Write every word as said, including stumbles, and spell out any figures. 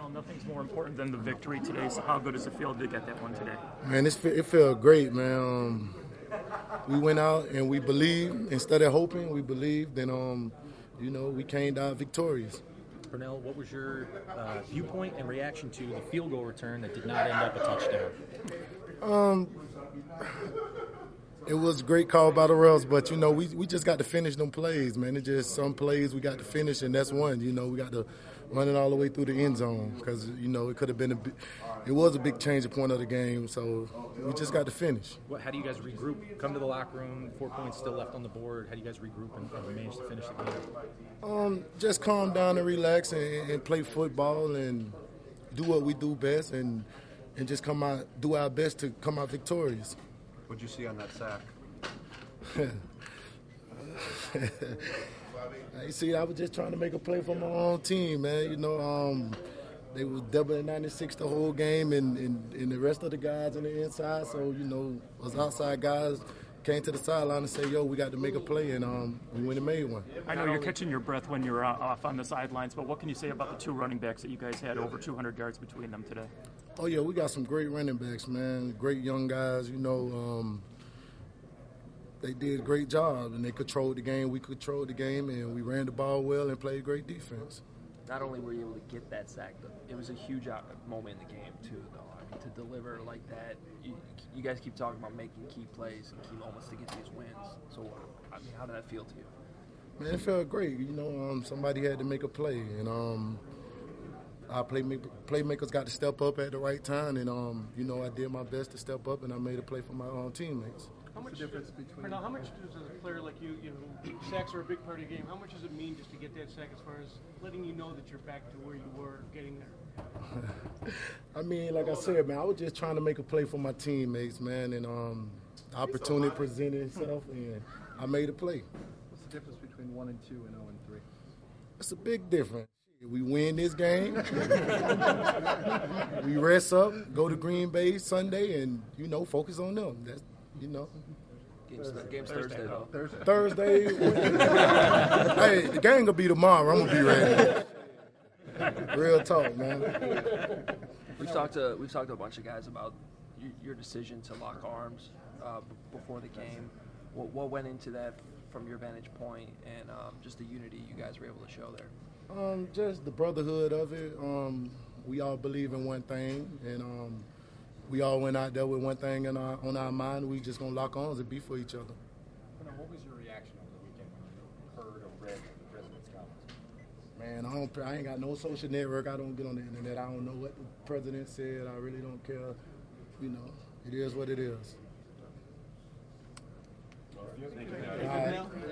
Pernell, nothing's more important than the victory today, so how good does it feel to get that one today? Man, it's, it felt great, man. Um, we went out and we believed. Instead of hoping, we believed, and, um, you know, we came out victorious. Pernell, what was your uh, viewpoint and reaction to the field goal return that did not end up a touchdown? Um, it was a great call by the refs, but, you know, we, we just got to finish them plays, man. It's just some plays we got to finish, and that's one. You know, we got to run it all the way through the end zone because, you know, it could have been a big, it was a big changing point of the game, so we just got to finish. What, how do you guys regroup? Come to the locker room, four points still left on the board. How do you guys regroup and, and manage to finish the game? Um, just calm down and relax and, and play football and do what we do best and and just come out, do our best to come out victorious. What'd you see on that sack? You see, I was just trying to make a play for my own team, man. You know, um, they was doubling ninety-six the whole game, and, and, and the rest of the guys on the inside. So, you know, us outside guys came to the sideline and said, yo, we got to make a play, and um, we went and made one. I know you're catching your breath when you're uh, off on the sidelines, but what can you say about the two running backs that you guys had over two hundred yards between them today? Oh, yeah, we got some great running backs, man. Great young guys, you know. Um, they did a great job, and they controlled the game. We controlled the game, and we ran the ball well and played great defense. Not only were you able to get that sack, but it was a huge moment in the game, too, though. I mean, to deliver like that, you, you guys keep talking about making key plays and key moments to get these wins. So, I mean, how did that feel to you? Man, it felt great. You know, um, somebody had to make a play, and um, our play playmakers got to step up at the right time, and, um, you know, I did my best to step up, and I made a play for my own teammates. How much difference between? Pernell, how much does a player like you, you know, sacks are a big part of the game. How much does it mean just to get that sack, as far as letting you know that you're back to where you were, getting there? I mean, like I said, man, I was just trying to make a play for my teammates, man, and um, opportunity presented itself, and I made a play. What's the difference between one and two and zero and three? It's a big difference. We win this game. We rest up, go to Green Bay Sunday, and you know, focus on them. That's you know. Game's, game's Thursday, though. Thursday. Thursday. Hey, the game gonna be tomorrow. I'm gonna be ready. Real talk, man. We've talked to we've talked to a bunch of guys about y- your decision to lock arms uh, b- before the game. What, what went into that from your vantage point, and um, just the unity you guys were able to show there? Um, just the brotherhood of it. Um, we all believe in one thing, and um, we all went out there with one thing in our, on our mind. We just gonna lock arms and be for each other. What was your reaction over the weekend when you heard or read the president's comments? Man, I don't. I ain't got no social network. I don't get on the internet. I don't know what the president said. I really don't care. You know, it is what it is. Thank you. All right.